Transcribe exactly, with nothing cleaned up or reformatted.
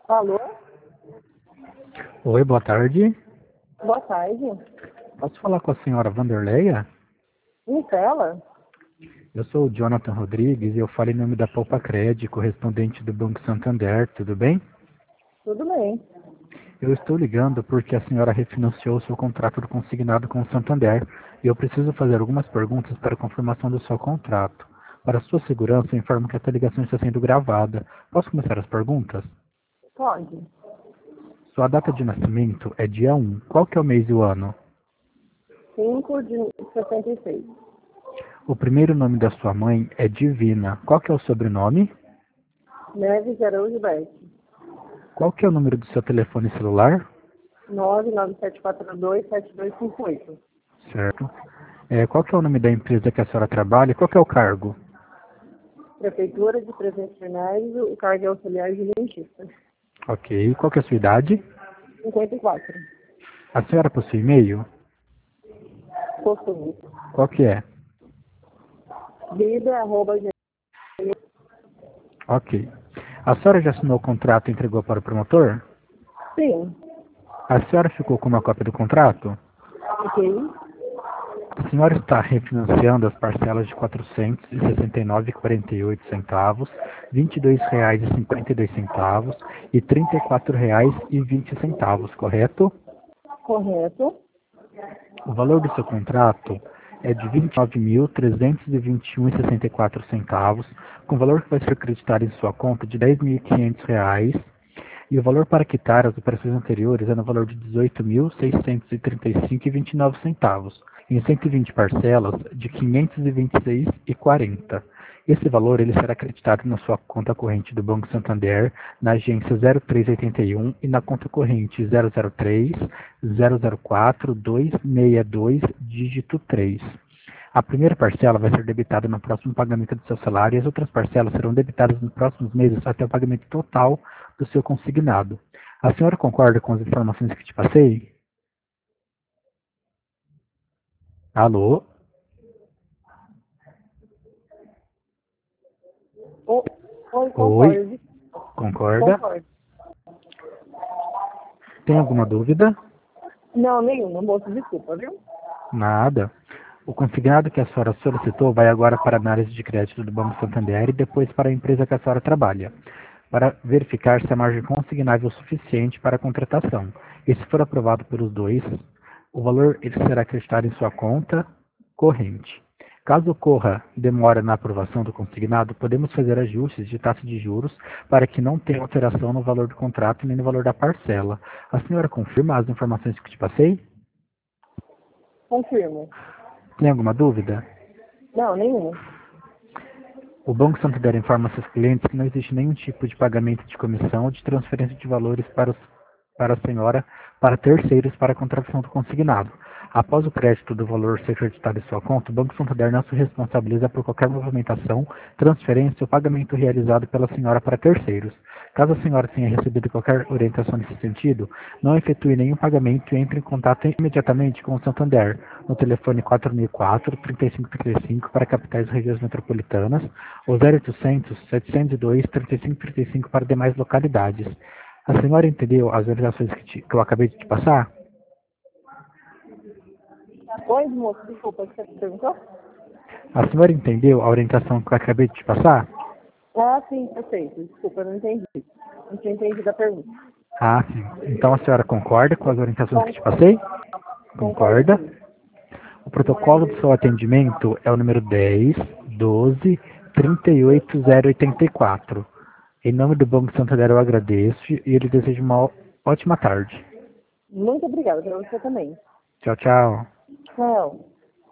Alô? Oi, boa tarde. Boa tarde. Posso falar com a senhora Vanderleia? Micaela? Eu sou o Jonathan Rodrigues e eu falo em nome da Poupa Cred, correspondente do Banco Santander, tudo bem? Tudo bem. Eu estou ligando porque a senhora refinanciou seu contrato do consignado com o Santander e eu preciso fazer algumas perguntas para confirmação do seu contrato. Para sua segurança, eu informo que esta ligação está sendo gravada. Posso começar as perguntas? Pode. Sua data de nascimento é dia um. Qual que é o mês e o ano? cinco de sessenta e seis. O primeiro nome da sua mãe é Divina. Qual que é o sobrenome? Neves Araújo Bete. Qual que é o número do seu telefone celular? nove nove sete quatro dois sete dois cinco oito. Certo. É, qual que é o nome da empresa que a senhora trabalha? Qual que é o cargo? Prefeitura de Presidente Fernandes, o cargo é auxiliar de dentista. Ok. Qual que é a sua idade? cinquenta e quatro. A senhora possui e-mail? Possui. Qual que é? Vida, arroba, gmail. Ok. A senhora já assinou o contrato e entregou para o promotor? Sim. A senhora ficou com uma cópia do contrato? Ok. A senhora está refinanciando as parcelas de quatrocentos e sessenta e nove reais e quarenta e oito centavos, vinte e dois reais e cinquenta e dois centavos e trinta e quatro reais e vinte centavos, correto? Correto. O valor do seu contrato é de vinte e nove mil trezentos e vinte e um reais e sessenta e quatro centavos, com valor que vai ser acreditado em sua conta de dez mil e quinhentos reais, e o valor para quitar as operações anteriores é no valor de dezoito mil seiscentos e trinta e cinco reais e vinte e nove centavos, em cento e vinte parcelas de quinhentos e vinte e seis reais e quarenta centavos. Esse valor ele será acreditado na sua conta corrente do Banco Santander, na agência zero três oitenta e um e na conta corrente zero zero três zero zero quatro dois seis dois, dígito três. A primeira parcela vai ser debitada no próximo pagamento do seu salário e as outras parcelas serão debitadas nos próximos meses até o pagamento total do seu consignado. A senhora concorda com as informações que te passei? Alô? O- Oi, Oi? concordo. Concorda? Concordo. Tem alguma dúvida? Não, nenhuma, moço, desculpa, viu? Nada. O consignado que a senhora solicitou vai agora para a análise de crédito do Banco Santander e depois para a empresa que a senhora trabalha, para verificar se a margem consignável é suficiente para a contratação. E se for aprovado pelos dois, o valor ele será acreditado em sua conta corrente. Caso ocorra demora na aprovação do consignado, podemos fazer ajustes de taxa de juros para que não tenha alteração no valor do contrato nem no valor da parcela. A senhora confirma as informações que te passei? Confirmo. Tem alguma dúvida? Não, nenhuma. O Banco Santander informa seus clientes que não existe nenhum tipo de pagamento de comissão ou de transferência de valores para, os, para a senhora para terceiros para a contratação do consignado. Após o crédito do valor ser creditado em sua conta, o Banco Santander não se responsabiliza por qualquer movimentação, transferência ou pagamento realizado pela senhora para terceiros. Caso a senhora tenha recebido qualquer orientação nesse sentido, não efetue nenhum pagamento e entre em contato imediatamente com o Santander no telefone quatro mil e quatro, trinta e cinco trinta e cinco para capitais e regiões metropolitanas ou zero oitocentos, setecentos e dois, trinta e cinco trinta e cinco para demais localidades. A senhora entendeu as orientações que, te, que eu acabei de te passar? Oi, moço, desculpa, você perguntou? A senhora entendeu a orientação que eu acabei de te passar? Ah, sim, perfeito. Desculpa, eu não entendi. Não tinha entendido a pergunta. Ah, sim. Então a senhora concorda com as orientações que te Con- passei? Concordo Concorda? sim. O protocolo do seu atendimento é o número dez, doze, trinta e oito zero oitenta e quatro. Em nome do Banco Santander eu agradeço e ele deseja uma ótima tarde. Muito obrigada para você também. Tchau, tchau. Tchau.